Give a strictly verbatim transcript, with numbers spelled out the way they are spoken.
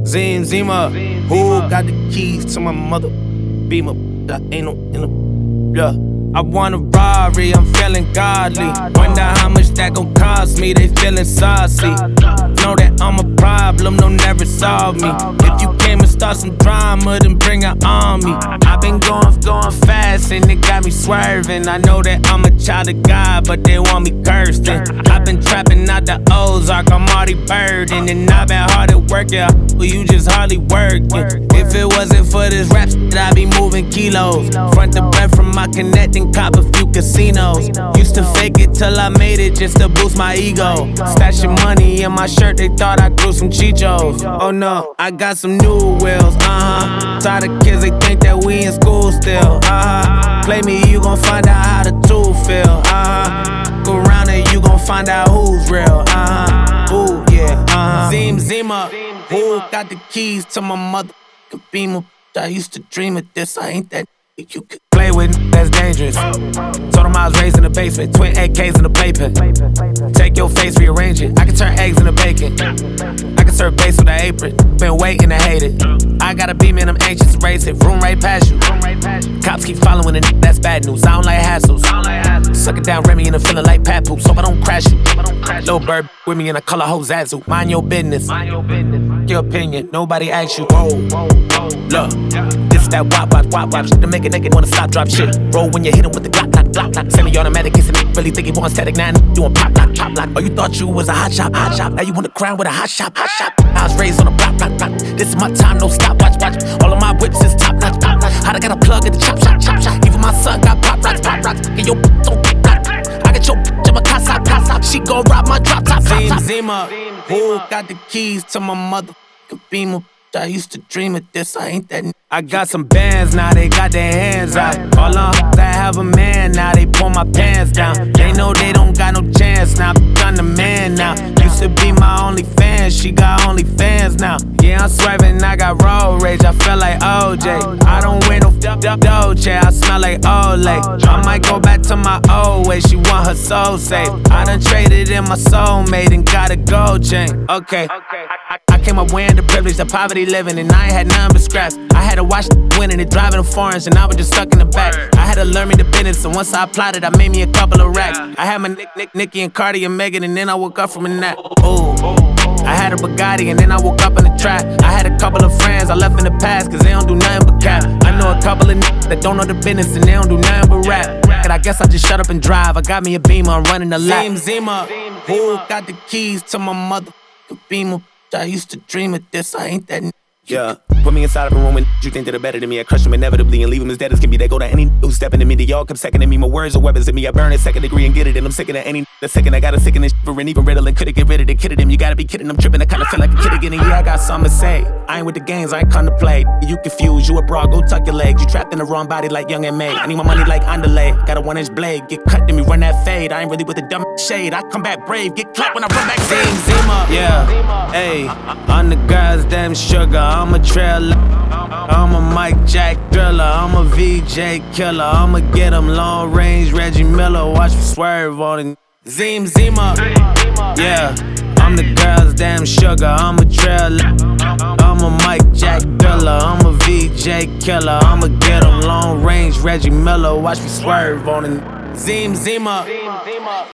Zim Zima, who got the keys to my mother? Beamer, that ain't no in the, yeah. I want a Rari, I'm feeling godly. Wonder how much that gon' cost me, they feeling saucy. Know that I'm a problem, no never solve me. If you came and start some drama, then bring an army. I've been going, going fast and it got me swerving. I know that I'm a child of God, but they want me cursed. I've been trapping out the Ozark, I'm already burdened. And I've been hard at work, yeah, but you just hardly working. If it wasn't for this rap shit, I'd be moving kilos. Front to back from my connecting, cop a few casinos. Used to fake it till I made it just to boost my ego. Stashing money in my shirt, they thought I grew some chichos. Oh no, I got some new wheels, uh-huh. Tired of kids, they think that we in school still, uh-huh. Play me, you gon' find out how the two feel, uh-huh. Go around and you gon' find out who's real, uh-huh. Ooh, yeah, uh-huh. Zim Zima, who got the keys to my mother? Beamer, I used to dream of this, I ain't that you could play with, that's dangerous. Told him I was raised in the basement, twin A Ks in the playpen. Take your face, rearrange it. I can turn eggs into bacon. I can serve base with an apron. Been waiting to hate it. I got a beam and I'm anxious to race it. Room right past you. Cops keep following the n that's bad news. I don't like hassles. Suck it down, Remy, and I'm feeling like Papoose. Hope I don't crash you. Little bird with me and I call her Hozazu. Mind your business. Your opinion, nobody asks you. Whoa, look, this that wop wop wop wop shit to make a nigga wanna stop drop shit. Roll when you hit him with the Glock Glock Glock Glock. Semi-automatic, kissing it, really think he want static nine. Doing pop lock pop lock. Oh, you thought you was a hot shot hot shot. Now you on the ground with a hot shot hot shot. I was raised on a block block block. This is my time, no stop watch watch. All of my whips is top notch top notch. How I got a plug at the chop shop chop shop. Even my son got pop rocks pop rocks. And your bitch don't get rock. I got your bitch in my casa casa. She gon' rob my drop top top top. Zima, who got the keys to my mother? Beamer, I used to dream of this, I ain't that. I got some bands now, they got their hands out. All on, I have a man now, they pull my pants down. They know they don't got no chance now, I'm the man now. Used to be my only fan, she got only fans now. Yeah, I'm swerving, I got road rage, I feel like O J. I don't wear no Dolce, I smell like Olay. I might go back to my old way, she want her soul saved. I done traded in my soulmate and got a gold chain. Okay, I came up wearing the privilege of poverty living, and I ain't had nothing but scraps. I had to watch winning and driving the foreigns, and I was just stuck in the back. I had to learn me the business, and once I applied it, I made me a couple of racks. I had my Nick, Nick, Nicki, and Cardi, and Megan, and then I woke up from a nap. Ooh, I had a Bugatti, and then I woke up in the trap. I had a couple of friends I left in the past, cause they don't do nothing but cap. I know a couple of niggas that don't know the business, and they don't do nothing but rap. And I guess I just shut up and drive. I got me a Beamer, I'm running the lap. Zim Zima, who got the keys to my mother? Beamer, I used to dream of this, I ain't that. Yeah, put me inside of a room and you think that they're better than me. I crush them inevitably and leave them as dead as can be. They go to any who's stepping to me. They all come second to me. My words are weapons at me. I burn it second degree and get it. And I'm sick of any the second. I got a sicken and for and even riddling. Could've get rid of the kid of them. You gotta be kidding. I'm tripping. I kinda feel like a kid again. And yeah, I got something to say. I ain't with the games. I ain't come to play. You confused. You a broad. Go tuck your legs. You trapped in the wrong body like Young and May. I need my money like underlay. Got a one inch blade. Get cut to me. Run that fade. I ain't really with the dumb shade. I come back brave. Get clapped when I run back. Zim Zima. Yeah. Hey, I'm the guy's damn sugar. I'm a trailer. I'm a Mike Jack thriller, I'm a V J killer. I'ma get him long range, Reggie Miller, watch me swerve on it. Zim Zima, yeah, I'm the girl's damn sugar, I'm a trailer. I'm a Mike Jack thriller, I'm a V J killer. I'ma get him long range, Reggie Miller, watch me swerve on it. Zim Zima.